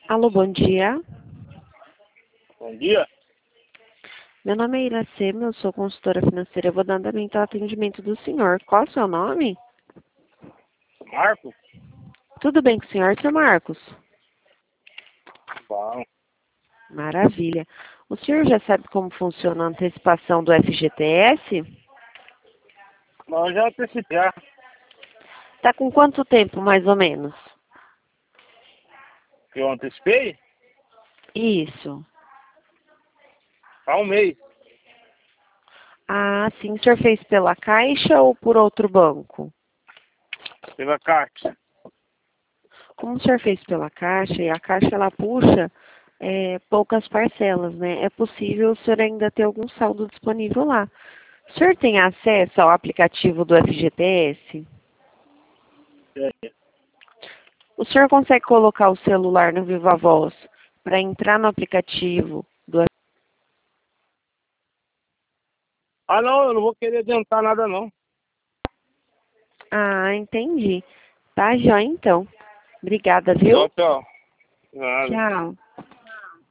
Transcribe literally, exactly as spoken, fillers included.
Alô, bom dia. Bom dia. Meu nome é Iracema, eu sou consultora financeira. Eu vou dar andamento ao atendimento do senhor. Qual é o seu nome? Marco? Tudo bem com o senhor, seu Marcos? Bom. Maravilha. O senhor já sabe como funciona a antecipação do F G T S? Mas eu já antecipei. Já. Tá com quanto tempo, mais ou menos? Que eu antecipei? Isso. Há um mês. Ah, sim. O senhor fez pela Caixa ou por outro banco? Pela Caixa. Como o senhor fez pela Caixa, e a Caixa ela puxa é, poucas parcelas, né? É possível o senhor ainda ter algum saldo disponível lá. O senhor tem acesso ao aplicativo do F G T S? É. O senhor consegue colocar o celular no Viva Voz para entrar no aplicativo do Ah, não, eu não vou querer adiantar nada, não. Ah, entendi. Tá, joia, então. Obrigada, viu? Tchau, tchau. Nada. Tchau.